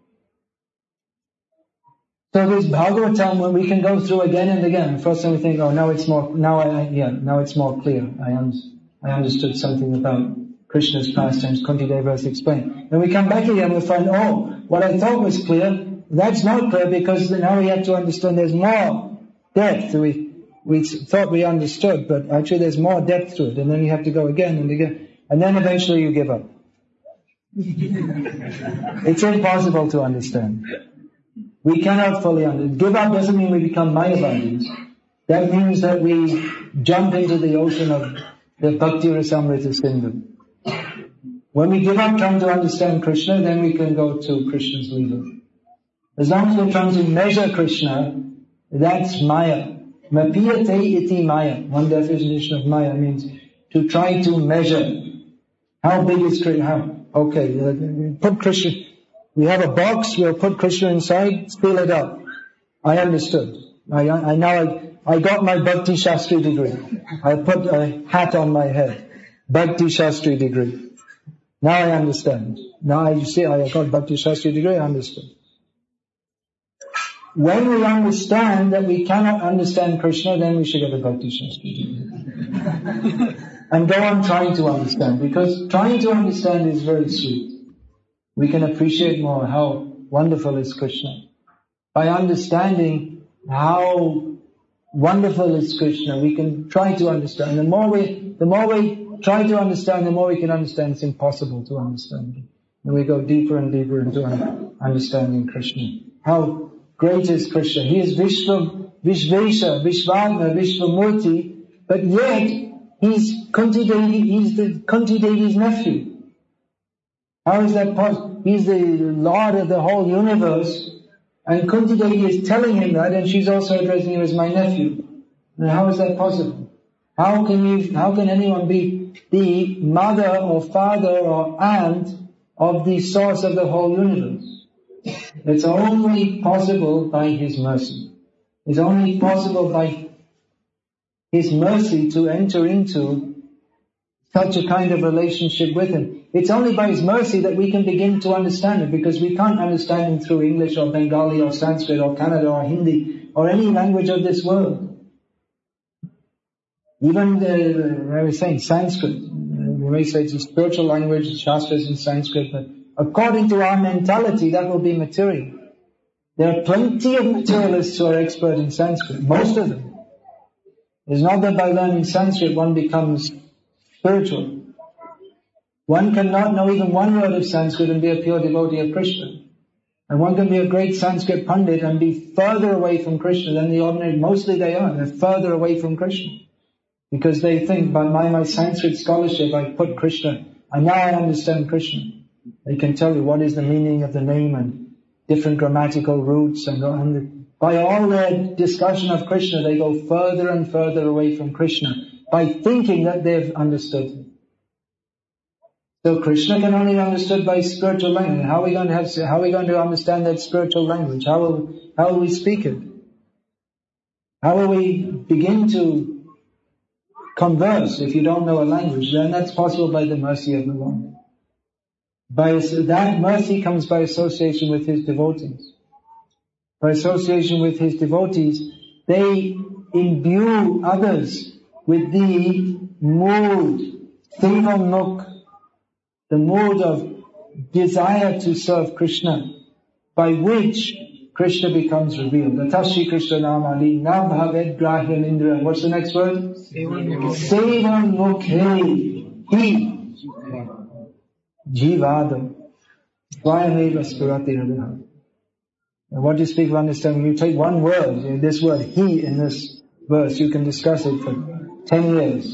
So this Bhagavatam, when we can go through again and again, first time we think, oh, now it's more, now I, yeah, now it's more clear. I, un- I understood something about Krishna's pastimes, Kunti Devi has explained. When we come back again, we'll find, oh, what I thought was clear, that's not clear because now we have to understand there's more depth. We, we thought we understood, but actually there's more depth to it. And then you have to go again and again. And then eventually you give up. It's impossible to understand. We cannot fully understand. Give up doesn't mean we become Mayavadis. That means that we jump into the ocean of the Bhakti Rasamrita Sindhu. When we give up trying to understand Krishna, then we can go to Krishna's Leela. As long as we're trying to measure Krishna, that's Maya. Mapiyate iti Maya. One definition of Maya means to try to measure. How big is Krishna? How? Okay, uh, put Krishna. We have a box, we'll put Krishna inside, fill it up. I understood. I, I now I, I got my Bhakti Shastri degree. I put a hat on my head. Bhakti Shastri degree. Now I understand. Now I see I got Bhakti Shastri degree, I understood. when we understand that we cannot understand Krishna, then we should get a Bhakti Shastra. And go on trying to understand, because trying to understand is very sweet. We can appreciate more how wonderful is Krishna. By understanding how wonderful is Krishna, we can try to understand. The more we, the more we try to understand, the more we can understand. It's impossible to understand. And we go deeper and deeper into understanding Krishna. How great is Krishna? He is Vishva, Vishvesha, Vishvadna, Vishvamurti, but yet he's Kunti Devi, he's the Kunti Devi's nephew. How is that possible? He's the Lord of the whole universe, and Kunti Devi is telling him that, and she's also addressing him as my nephew. And how is that possible? How can you, how can anyone be the mother or father or aunt of the source of the whole universe? It's only possible by His mercy. It's only possible by His mercy to enter into such a kind of relationship with Him. It's only by His mercy that we can begin to understand it, because we can't understand Him through English or Bengali or Sanskrit or Kannada or Hindi or any language of this world. Even, the, I was saying, Sanskrit. We may say it's a spiritual language, Shastras in Sanskrit, but according to our mentality, that will be material. There are plenty of materialists who are expert in Sanskrit, most of them. It's not that by learning Sanskrit one becomes spiritual. One cannot know even one word of Sanskrit and be a pure devotee of Krishna. And one can be a great Sanskrit Pandit and be further away from Krishna than the ordinary. Mostly they are. They're further away from Krishna. Because they think, by my, my Sanskrit scholarship, I put Krishna, and now I understand Krishna. They can tell you what is the meaning of the name and different grammatical roots, and, and by all their discussion of Krishna, they go further and further away from Krishna by thinking that they've understood Him. So Krishna can only be understood by spiritual language. How are we going to have? How are we going to understand that spiritual language? How will how will we speak it? How will we begin to converse if you don't know a language? Then that's possible by the mercy of the Lord. By that mercy comes by association with His devotees. By association with His devotees, they imbue others with the mood, Sevanmukh, the mood of desire to serve Krishna, by which Krishna becomes revealed. Atashi Krishna Namali Nam Bhavet Grahyan Indra. What's the next word? Sevanmukhe Hi Jivada Swayameva Spurati Radha. And what do you speak of understanding? You take one word, this word, He, in this verse, you can discuss it for ten years.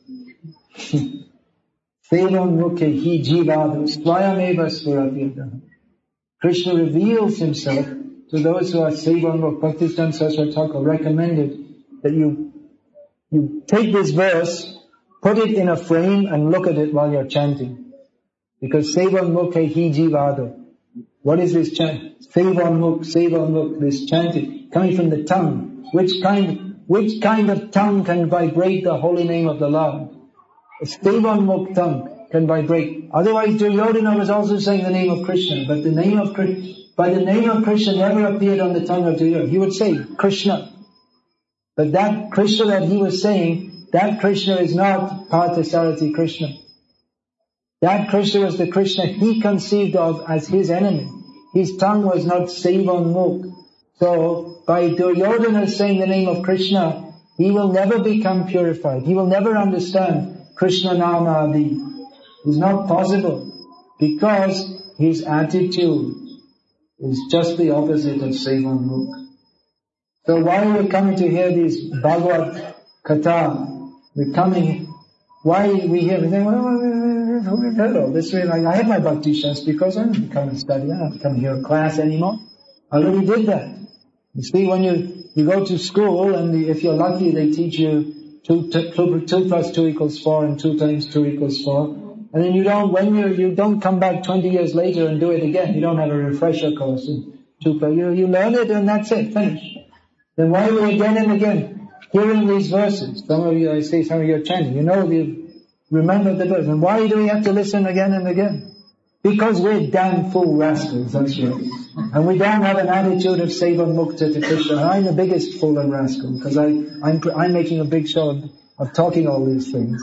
Sevanmukhe Hi Jivada Swayameva Spurati Radha. Krishna reveals Himself to those who are Sevanmukh. Bhaktisiddhanta Saraswati Thakur recommended that you you take this verse, put it in a frame and look at it while you're chanting. Because Sevanmukhe Hi Jivada. What is this chant? Sevanmukh, Sevanmukh, this chanting, coming from the tongue. Which kind, which kind of tongue can vibrate the holy name of the Lord? A Sevanmukh tongue can vibrate. Otherwise, Duryodhana was also saying the name of Krishna, but the name of Krishna, by the name of Krishna never appeared on the tongue of Duryodhana. He would say Krishna. But that Krishna that he was saying, that Krishna is not Parthasarathi Krishna. That Krishna was the Krishna he conceived of as his enemy. His tongue was not Sevanmukh. So, by Duryodhana saying the name of Krishna, he will never become purified. He will never understand Krishna Nama Adi. It's not possible. Because his attitude is just the opposite of Sevanmukh. So why are we coming to hear these Bhagavad Katha? We're coming, why we hear, we think, well, we've heard all this. Like, I have my Bhakti Shastra because I don't come and study. I don't come here a class anymore. I already did that. You see, when you, you go to school and the, if you're lucky, they teach you two, two, two plus two equals four and two times two equals four. And then you don't, when you, you don't come back twenty years later and do it again. You don't have a refresher course in two plus, you, you learn it and that's it, finish. Then why are we again and again hearing these verses? Some of you, I say, some of you are chanting. You know, you remember the verse. And why do we have to listen again and again? Because we're damn fool rascals, that's right. And we don't have an attitude of Sevan Mukta to Krishna. And I'm the biggest fool and rascal, because I, I'm, I'm making a big show of, of talking all these things.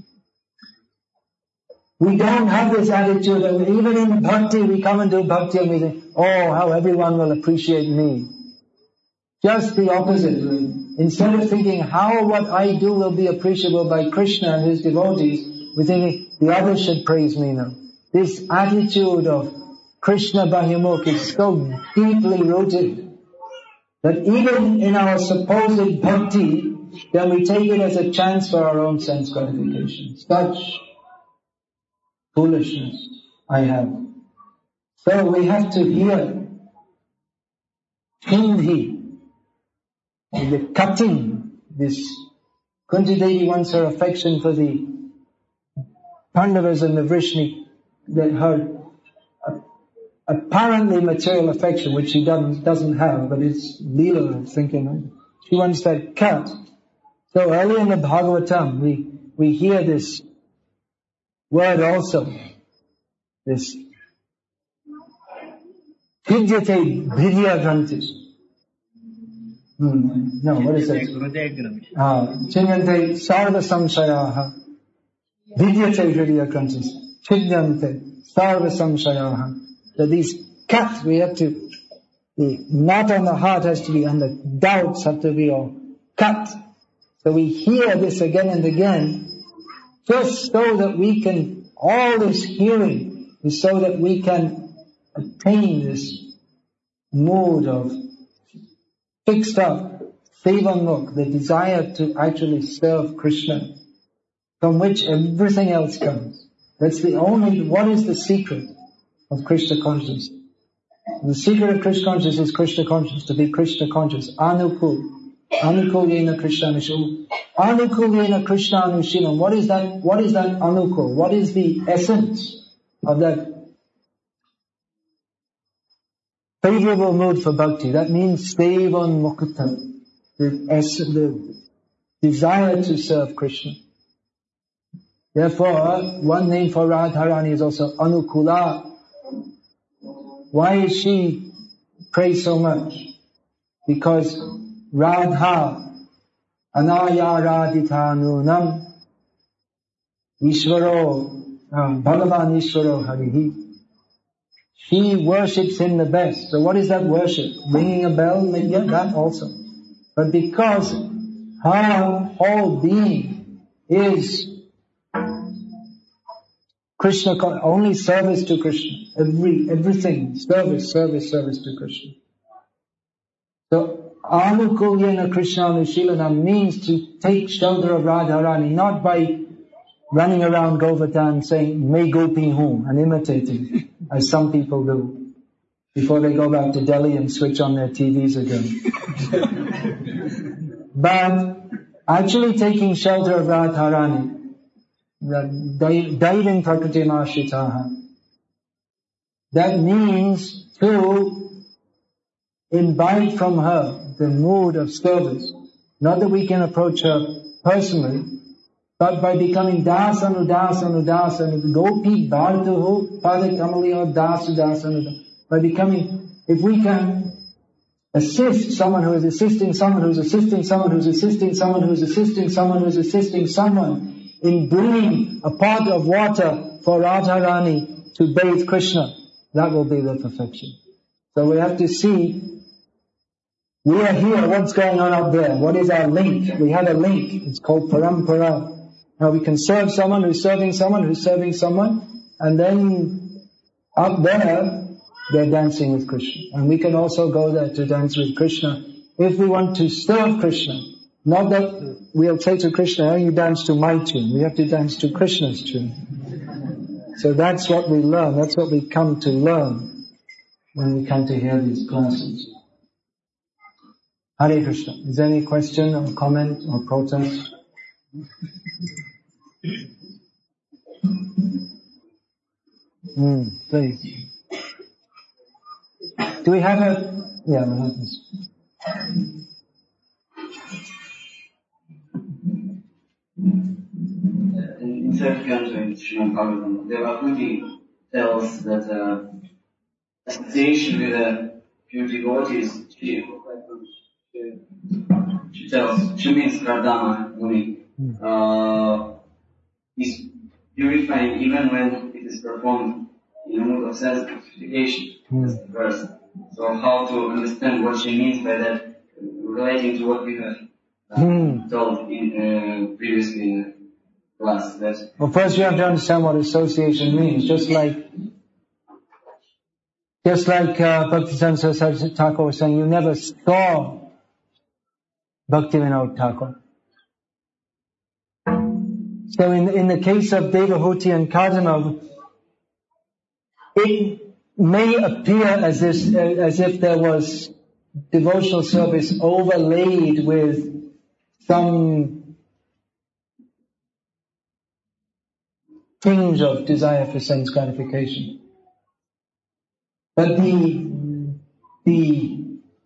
We don't have this attitude, and even in bhakti, we come and do bhakti and we think, oh, how everyone will appreciate me. Just the opposite. Instead of thinking how what I do will be appreciable by Krishna and his devotees, we're thinking the others should praise me now. This attitude of Krishna Bahimukh is so deeply rooted that even in our supposed bhakti, then we take it as a chance for our own sense gratification. Such foolishness I have. So we have to hear Hindi, the cutting, this Kunti Devi wants her affection for the Pandavas and the Vrishni, that her uh, apparently material affection, which she doesn't, doesn't have, but it's Leela, I'm thinking, she wants that cut. So early in the Bhagavatam, we, we hear this word also, this Vidyate Bhidya Grantis. Hmm. No, what is that? Ah, Chinyante Sarva Samshayaha Vidyate Bhidya Grantis. Chinyante Sarva Samshayaha. So these cuts, we have to, the knot on the heart has to be, and the doubts have to be all cut. So we hear this again and again, just so that we can, all this hearing is so that we can attain this mood of fixed up, Sevanmukh, the desire to actually serve Krishna, from which everything else comes. That's the only, what is the secret of Krishna consciousness? The secret of Krishna consciousness is Krishna consciousness, to be Krishna conscious. Anukul. Anukul yena Krishna anushila. Anukul yena Krishna anushila. What is that, what is that anukul? What is the essence of that favorable mood for bhakti? That means Sevan Mukta, the, essence, the desire to serve Krishna. Therefore, one name for Radharani is also Anukula. Why is she praised so much? Because Radha Anaya Radhitanunam Ishvaro um, Bhagavan Ishvaro Harihi. She worships him the best. So what is that worship? Ringing a bell? Yeah, that also. But because her whole being is Krishna, only service to Krishna. Every, everything, service, service, service to Krishna. So, Anukulyana Krishna Anushilanam means to take shelter of Radharani, not by running around Govardhan saying, May Gopi Hum, and imitating, as some people do, before they go back to Delhi and switch on their T Vs again. But, actually taking shelter of Radharani, Daivin Prakriti Mashitaha. That means to imbibe from her the mood of service. Not that we can approach her personally, but by becoming dasanu dasanu dasanu gopi bhartuhu padakamaliyo dasu dasanu. By becoming, if we can assist someone who is assisting someone who is assisting someone who is assisting someone who is assisting someone who is assisting someone in bringing a pot of water for Radharani to bathe Krishna, that will be the perfection. So we have to see, we are here, what's going on up there? What is our link? We have a link, it's called parampara. Now we can serve someone who's serving someone who's serving someone, and then up there, they're dancing with Krishna. And we can also go there to dance with Krishna if we want to serve Krishna. Not that we'll say to Krishna, oh, you dance to my tune. We have to dance to Krishna's tune. So that's what we learn. That's what we come to learn when we come to hear these classes. Hare Krishna. Is there any question or comment or protest? Hmm, please. Do we have a... Yeah, we have this. In self-cancer in Srimad Bhagavatam, there are twenty tells that uh, association with a pure devotees, she, she tells, she means Kardama Muni, uh, is purifying even when it is performed in a mood of self-purification. That's the verse. So how to understand what she means by that, relating to what we have uh, hmm. told in, uh, previously in the class. That well, first you have to understand what association means. Just like, just like uh, Bhaktisiddhanta Saraswati Thakur was saying, you never saw Bhaktivinoda Thakur. So in, in the case of Devahuti and Kardanov, it may appear as if, as if there was devotional service overlaid with some tinge of desire for sense gratification. But the, the,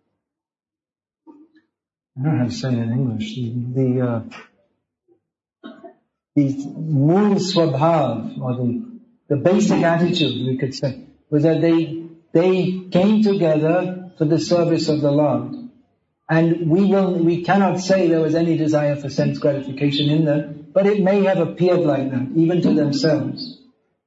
I don't know how to say it in English, the, uh, the mool swabhav, or the, the basic attitude, we could say, was that they, they came together for the service of the Lord. And we will, we cannot say there was any desire for sense gratification in them, but it may have appeared like that, even to themselves.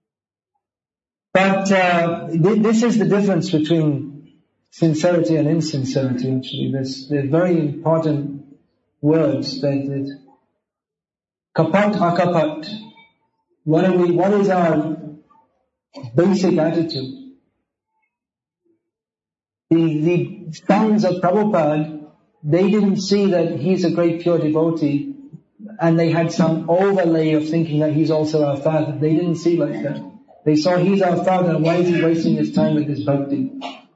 But, uh, th- this is the difference between sincerity and insincerity, actually. There's, there's very important words that, that kapat akapat. What are we, what is our basic attitude? The, the sons of Prabhupada, they didn't see that he's a great pure devotee and they had some overlay of thinking that he's also our father. They didn't see like that. They saw he's our father and why is he wasting his time with his bhakti?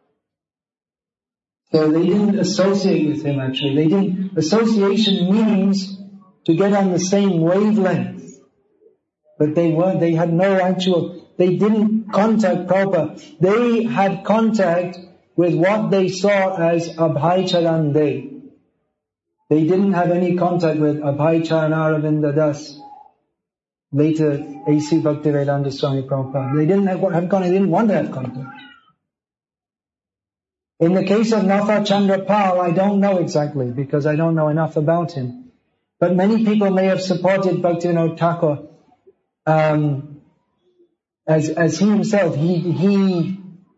So they didn't associate with him actually. They didn't, association means to get on the same wavelength. But they weren't, they had no actual, they didn't contact Prabhupada. They had contact with what they saw as Abhay Charan Dev. They didn't have any contact with Abhay Charan Aravinda Das, later A C Bhaktivedanta Swami Prabhupada. They didn't have, have contact, they didn't want to have contact. In the case of Nafa Chandra Pal, I don't know exactly because I don't know enough about him. But many people may have supported Bhaktivinoda Thakur um, as as he himself. He he.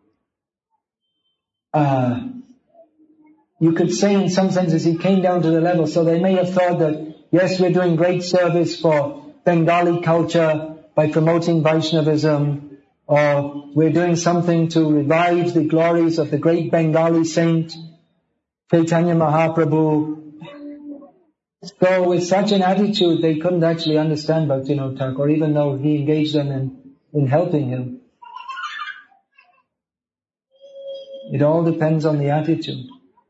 Uh, you could say in some senses he came down to the level. So they may have thought that yes, we're doing great service for Bengali culture by promoting Vaishnavism. Or we're doing something to revive the glories of the great Bengali saint, Chaitanya Mahaprabhu. So with such an attitude, they couldn't actually understand Bhaktivinoda Thakur, even though he engaged them in, in helping him. It all depends on the attitude.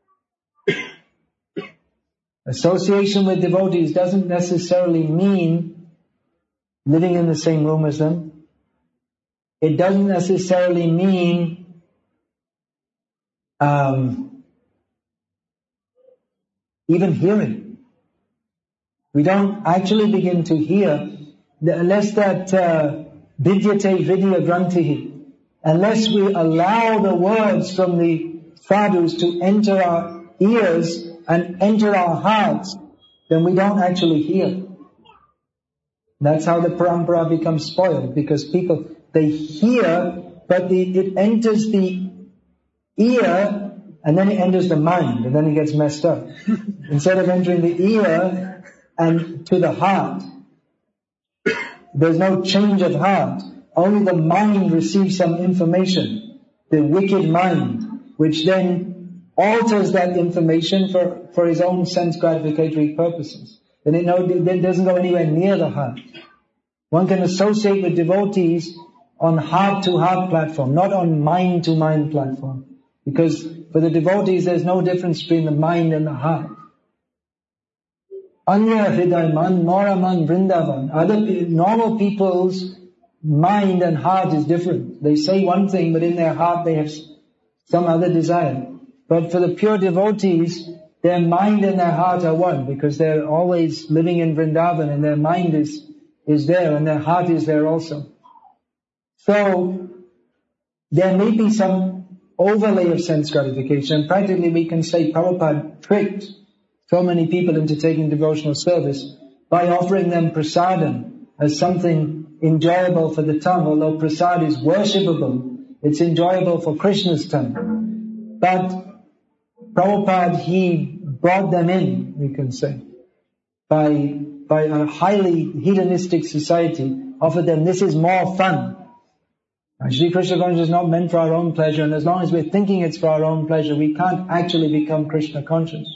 Association with devotees doesn't necessarily mean living in the same room as them. It doesn't necessarily mean um, even hearing. We don't actually begin to hear unless that uh, vidyate vidya grantihi, unless we allow the words from the sadhus to enter our ears and enter our hearts, then we don't actually hear. That's how the parampara becomes spoiled, because people, they hear, but the, it enters the ear, and then it enters the mind, and then it gets messed up. Instead of entering the ear and to the heart, there's no change of heart. Only the mind receives some information, the wicked mind, which then alters that information for, for his own sense gratificatory purposes. Then it, no, it doesn't go anywhere near the heart. One can associate with devotees on heart-to-heart platform, not on mind-to-mind platform. Because for the devotees, there's no difference between the mind and the heart. Anya Hridayman, Moraman, Vrindavan. Other normal people's mind and heart is different. They say one thing, but in their heart they have some other desire. But for the pure devotees, their mind and their heart are one, because they're always living in Vrindavan and their mind is, is there and their heart is there also. So, there may be some overlay of sense gratification. Practically we can say Prabhupada tricked so many people into taking devotional service by offering them prasadam as something enjoyable for the tongue. Although prasad is worshipable, it's enjoyable for Krishna's tongue. But Prabhupada, he brought them in, we can say, by, by a highly hedonistic society, offered them, this is more fun. Shri Krishna consciousness is not meant for our own pleasure, and as long as we're thinking it's for our own pleasure, we can't actually become Krishna conscious.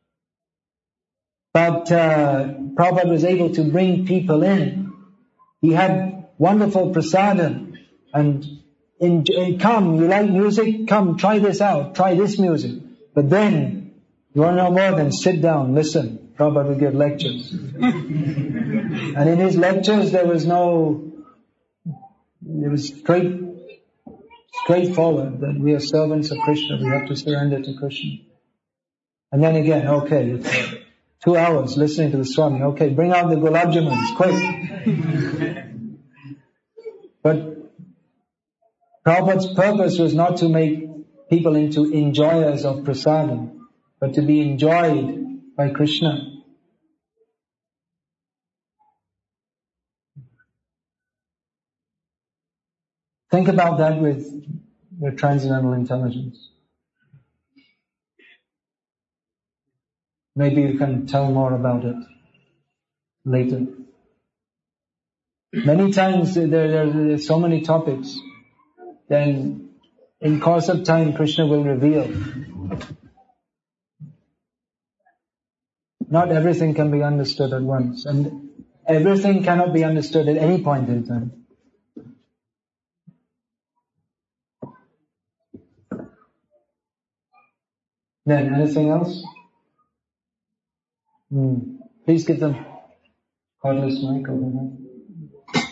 But uh, Prabhupada was able to bring people in. He had wonderful prasadam, and in, in, come, you like music? Come, try this out, try this music. But then, you want to know more? Then sit down, listen. Prabhupada would give lectures. And in his lectures there was no, it was straight, straightforward that we are servants of Krishna, we have to surrender to Krishna. And then again, okay, it's two hours listening to the Swami, okay, bring out the gulab jamans, quick. But Prabhupada's purpose was not to make people into enjoyers of prasadam, but to be enjoyed by Krishna. Think about that with your transcendental intelligence. Maybe you can tell more about it later. Many times there, there, there are so many topics, then in course of time Krishna will reveal. Not everything can be understood at once, and everything cannot be understood at any point in time. Then, anything else? Hmm. Please give them cordless mic over there.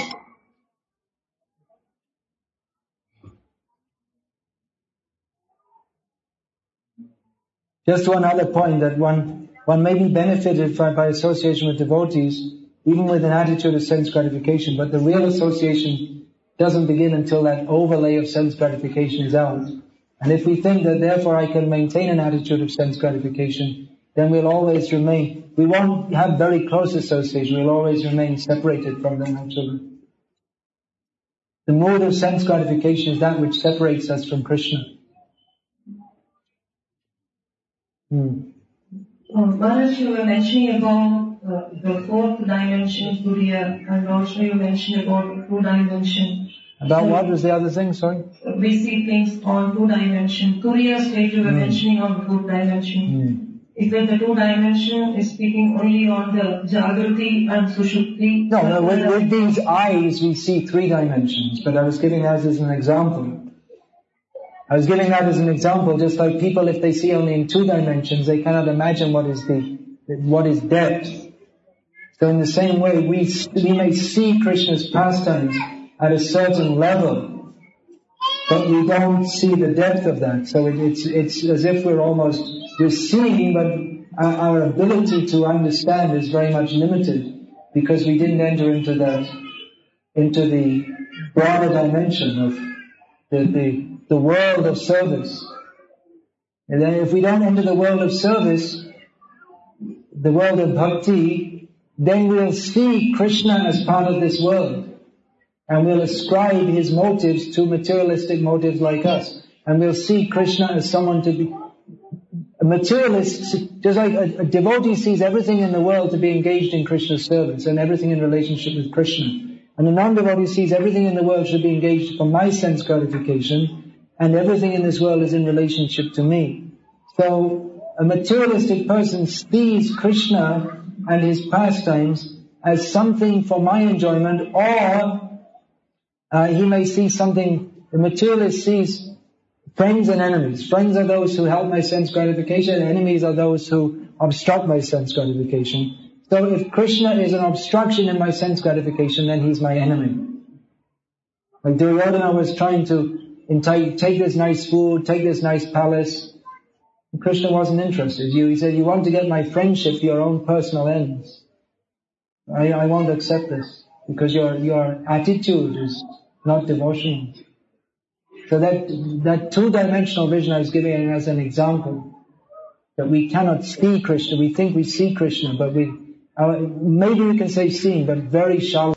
Just one other point, that one one may be benefited by, by association with devotees, even with an attitude of sense gratification, but the real association doesn't begin until that overlay of sense gratification is out. And if we think that therefore I can maintain an attitude of sense gratification, then we'll always remain, we won't have very close association, we'll always remain separated from them actually. The mood of sense gratification is that which separates us from Krishna. Hmm. Uh, Maharaj, you were mentioning about uh, the fourth dimension, Turiya, and also you mentioned about two dimension. About so what was the other thing, sorry? We see things on two dimension. Turiya state you were Hmm. mentioning on the two dimension. Hmm. Is that the two dimension is speaking only on the Jagrati and Sushupti? No, no, with, with these eyes we see three dimensions, but I was giving that as an example. I was giving that as an example, just like people, if they see only in two dimensions, they cannot imagine what is the, what is depth. So in the same way, we, we may see Krishna's pastimes at a certain level, but we don't see the depth of that. So it, it's, it's as if we're almost, we're seeing, but our, our ability to understand is very much limited, because we didn't enter into that, into the broader dimension of the, the, the world of service. And then if we don't enter the world of service, the world of bhakti, then we'll see Krishna as part of this world. And we'll ascribe his motives to materialistic motives like us. And we'll see Krishna as someone to be, a materialist, just like a, a devotee sees everything in the world to be engaged in Krishna's service and everything in relationship with Krishna. And a non-devotee sees everything in the world should be engaged for my sense gratification, and everything in this world is in relationship to me. So, a materialistic person sees Krishna and his pastimes as something for my enjoyment, or uh, he may see something, the materialist sees friends and enemies. Friends are those who help my sense gratification, and enemies are those who obstruct my sense gratification. So if Krishna is an obstruction in my sense gratification, then he's my enemy. Like Duryodhana was trying to entice, take this nice food, take this nice palace. And Krishna wasn't interested. You, he said, you want to get my friendship for your own personal ends. I, I won't accept this, because your, your attitude is not devotional. So that, that two-dimensional vision I was giving as an example, that we cannot see Krishna, we think we see Krishna, but we, uh, maybe we can say seeing, but very shallow.